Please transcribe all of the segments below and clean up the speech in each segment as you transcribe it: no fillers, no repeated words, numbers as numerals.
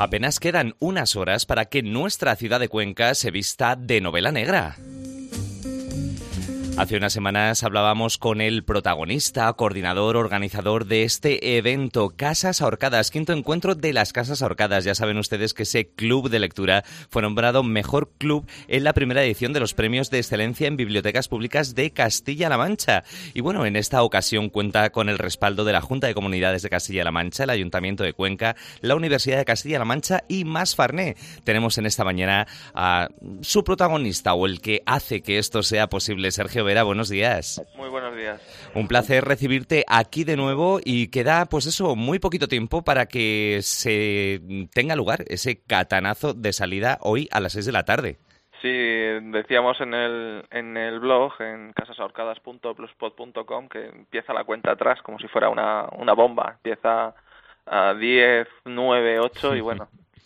Apenas quedan unas horas para que nuestra ciudad de Cuenca se vista de novela negra. Hace unas semanas hablábamos con el protagonista, coordinador, organizador de este evento, Casas Ahorcadas, quinto encuentro de las Casas Ahorcadas. Ya saben ustedes que ese club de lectura fue nombrado mejor club en la primera edición de los Premios de Excelencia en Bibliotecas Públicas de Castilla-La Mancha. Y bueno, en esta ocasión cuenta con el respaldo de la Junta de Comunidades de Castilla-La Mancha, el Ayuntamiento de Cuenca, la Universidad de Castilla-La Mancha y Masfarné. Tenemos en esta mañana a su protagonista o el que hace que esto sea posible, Sergio Vera, buenos días. Muy buenos días. Un placer recibirte aquí de nuevo y queda, pues eso, muy poquito tiempo para que se tenga lugar ese catanazo de salida hoy a las 6 de la tarde. Sí, decíamos en el blog, en casasahorcadas.blogspot.com, que empieza la cuenta atrás como si fuera una bomba. Empieza a 10, 9, 8 y bueno...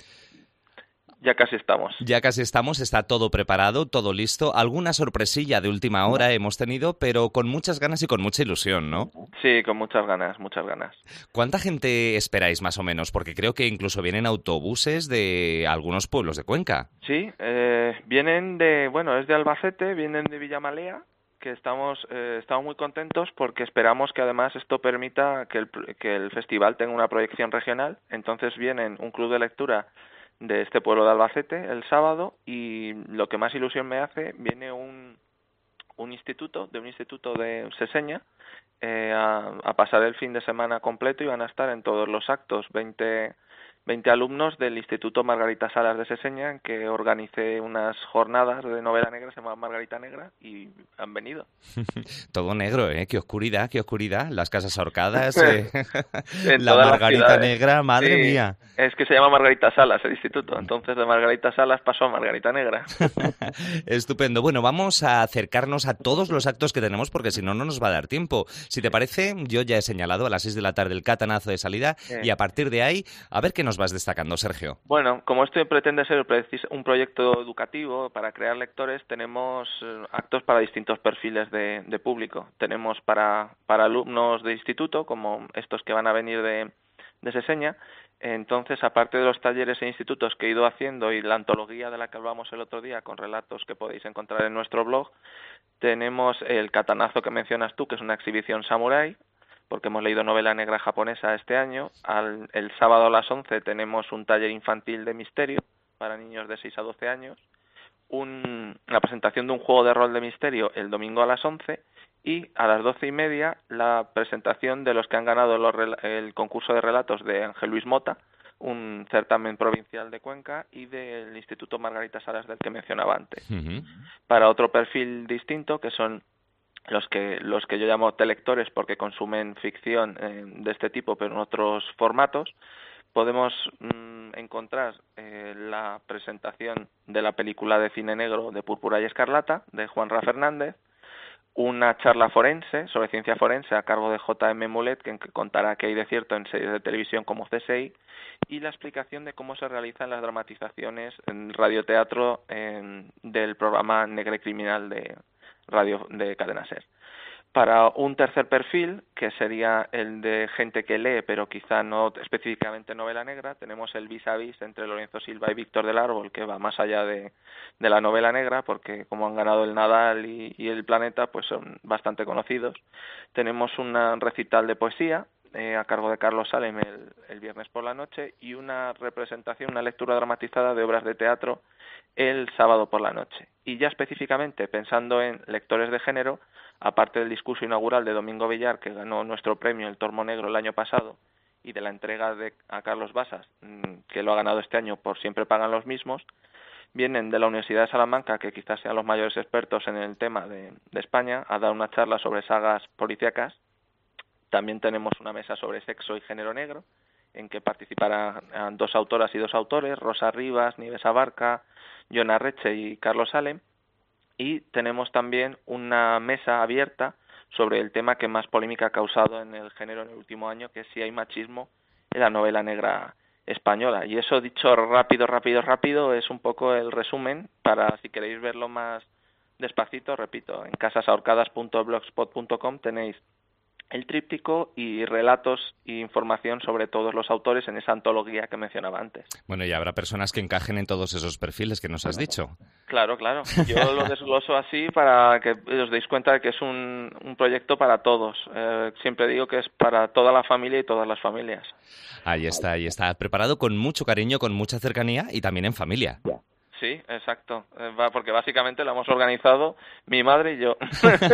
Ya casi estamos. Está todo preparado, todo listo. Alguna sorpresilla de última hora hemos tenido, pero con muchas ganas y con mucha ilusión, ¿no? Sí, con muchas ganas. ¿Cuánta gente esperáis más o menos? Porque creo que incluso vienen autobuses de algunos pueblos de Cuenca. Sí, vienen es de Albacete, vienen de Villamalea, que estamos muy contentos porque esperamos que además esto permita que el festival tenga una proyección regional. Entonces vienen un club de lectura de este pueblo de Albacete el sábado y lo que más ilusión me hace, viene un instituto de Seseña a pasar el fin de semana completo y van a estar en todos los actos 20 alumnos del Instituto Margarita Salas de Seseña, en que organicé unas jornadas de novela negra, se llama Margarita Negra, y han venido. Todo negro, ¿eh? Qué oscuridad. Las Casas Ahorcadas, la la Margarita Negra, madre mía. Es que se llama Margarita Salas el instituto, entonces de Margarita Salas pasó a Margarita Negra. Estupendo. Bueno, vamos a acercarnos a todos los actos que tenemos porque si no, no nos va a dar tiempo. Si te parece, yo ya he señalado a las 6 de la tarde el catanazo de salida y a partir de ahí, a ver qué nos vas destacando, Sergio. Bueno, como esto pretende ser un proyecto educativo para crear lectores, tenemos actos para distintos perfiles de público. Tenemos para alumnos de instituto, como estos que van a venir de Seseña. Entonces, aparte de los talleres e institutos que he ido haciendo y la antología de la que hablamos el otro día con relatos que podéis encontrar en nuestro blog, tenemos el catanazo que mencionas tú, que es una exhibición samurái, porque hemos leído novela negra japonesa este año. El sábado a las 11 tenemos un taller infantil de misterio para niños de 6 a 12 años, la presentación de un juego de rol de misterio el domingo a las 11 y a las 12:30 la presentación de los que han ganado el concurso de relatos de Ángel Luis Mota, un certamen provincial de Cuenca, y del Instituto Margarita Salas del que mencionaba antes. Uh-huh. Para otro perfil distinto, que son los que yo llamo telectores porque consumen ficción de este tipo pero en otros formatos, podemos encontrar la presentación de la película de cine negro de Púrpura y Escarlata de Juan Ra Fernández, una charla forense sobre ciencia forense a cargo de J.M. Mulet, que contará qué hay de cierto en series de televisión como CSI, y la explicación de cómo se realizan las dramatizaciones en radioteatro del programa Negre Criminal de radio de Cadena SER. Para un tercer perfil, que sería el de gente que lee, pero quizá no específicamente novela negra, tenemos el vis a vis entre Lorenzo Silva y Víctor del Árbol, que va más allá de la novela negra, porque como han ganado el Nadal y el Planeta, pues son bastante conocidos. Tenemos un recital de poesía a cargo de Carlos Salem el viernes por la noche y una representación, una lectura dramatizada de obras de teatro el sábado por la noche. Y ya específicamente pensando en lectores de género, aparte del discurso inaugural de Domingo Villar, que ganó nuestro premio el Tormo Negro el año pasado, y de la entrega a Carlos Basas, que lo ha ganado este año por Siempre pagan los mismos, vienen de la Universidad de Salamanca, que quizás sean los mayores expertos en el tema de España, a dar una charla sobre sagas policíacas. También tenemos una mesa sobre sexo y género negro, en que participarán 2 autoras y 2 autores, Rosa Rivas, Nieves Abarca, Yona Reche y Carlos Salem. Y tenemos también una mesa abierta sobre el tema que más polémica ha causado en el género en el último año, que es si hay machismo en la novela negra española. Y eso, dicho rápido, es un poco el resumen. Para si queréis verlo más despacito, repito, en casasahorcadas.blogspot.com tenéis el tríptico y relatos e información sobre todos los autores en esa antología que mencionaba antes. Bueno, y habrá personas que encajen en todos esos perfiles que nos has dicho. Claro, claro. Yo lo desgloso así para que os deis cuenta de que es un proyecto para todos. Siempre digo que es para toda la familia y todas las familias. Ahí está, ahí está. Preparado con mucho cariño, con mucha cercanía y también en familia. Sí, exacto. Porque básicamente lo hemos organizado mi madre y yo.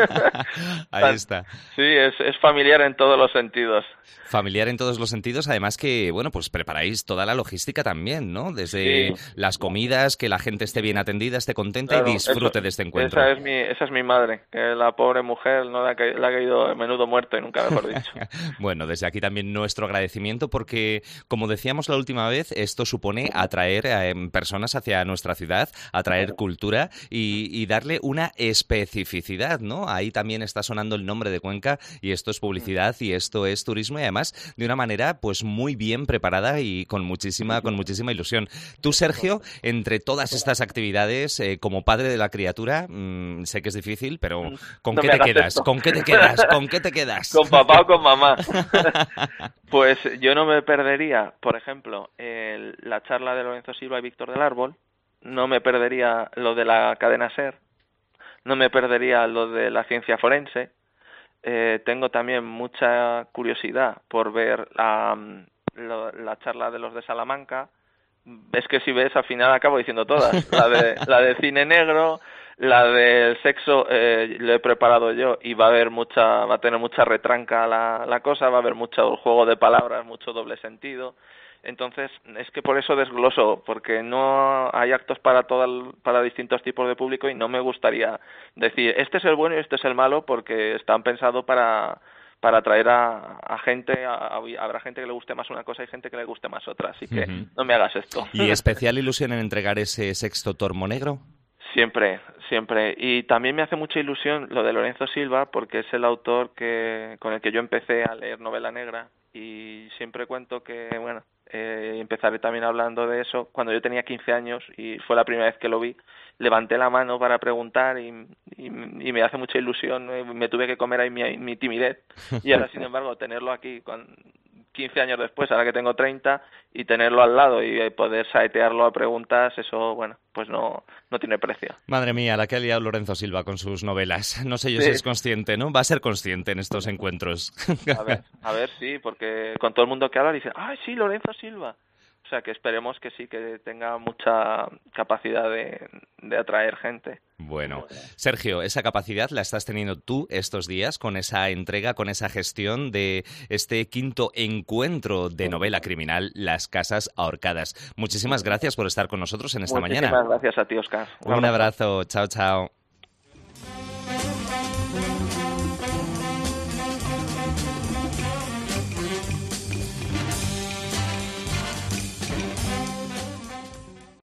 Ahí está. Sí, es familiar en todos los sentidos. Familiar en todos los sentidos, además que, bueno, pues preparáis toda la logística también, ¿no? Desde las comidas, que la gente esté bien atendida, esté contenta y disfrute de este encuentro. Esa es mi madre, que la pobre mujer no le ha caído a menudo muerto y nunca mejor dicho. Bueno, desde aquí también nuestro agradecimiento porque, como decíamos la última vez, esto supone atraer personas hacia nuestra ciudad, atraer cultura y darle una especificidad, ¿no? Ahí también está sonando el nombre de Cuenca y esto es publicidad y esto es turismo y además de una manera pues muy bien preparada y con muchísima ilusión. Tú, Sergio, entre todas estas actividades, como padre de la criatura, sé que es difícil, pero ¿con qué te quedas? ¿Con qué te quedas? ¿Con qué te quedas? ¿Con papá o con mamá? Pues yo no me perdería, por ejemplo, la charla de Lorenzo Silva y Víctor del Árbol, no me perdería lo de la cadena SER, no me perdería lo de la ciencia forense. Tengo también mucha curiosidad por ver la charla de los de Salamanca. Es que si ves, al final acabo diciendo todas. La de cine negro, la del sexo, lo he preparado yo y va a tener mucha retranca la cosa, va a haber mucho juego de palabras, mucho doble sentido. Entonces, es que por eso desgloso, porque no hay actos para distintos tipos de público y no me gustaría decir, este es el bueno y este es el malo, porque están pensados para atraer a gente, habrá gente que le guste más una cosa y gente que le guste más otra, así que no me hagas esto. ¿Y especial ilusión en entregar ese sexto Tormo Negro? Siempre, siempre. Y también me hace mucha ilusión lo de Lorenzo Silva, porque es el autor con el que yo empecé a leer novela negra y siempre cuento que, bueno, empezaré también hablando de eso. Cuando yo tenía 15 años y fue la primera vez que lo vi, levanté la mano para preguntar y me hace mucha ilusión. Me tuve que comer ahí mi timidez y ahora, sin embargo, tenerlo aquí con 15 años después, ahora que tengo 30, y tenerlo al lado y poder saetearlo a preguntas, eso, bueno, pues no tiene precio. Madre mía, la que ha liado Lorenzo Silva con sus novelas. No sé yo si es consciente, ¿no? Va a ser consciente en estos encuentros. A ver, sí, porque con todo el mundo que habla dice, ¡ay, sí, Lorenzo Silva! O sea, que esperemos que sí, que tenga mucha capacidad de atraer gente. Bueno, Sergio, esa capacidad la estás teniendo tú estos días con esa entrega, con esa gestión de este quinto encuentro de novela criminal, Las Casas Ahorcadas. Muchísimas gracias por estar con nosotros en esta mañana. Muchísimas gracias a ti, Óscar. Un abrazo. Chao, chao.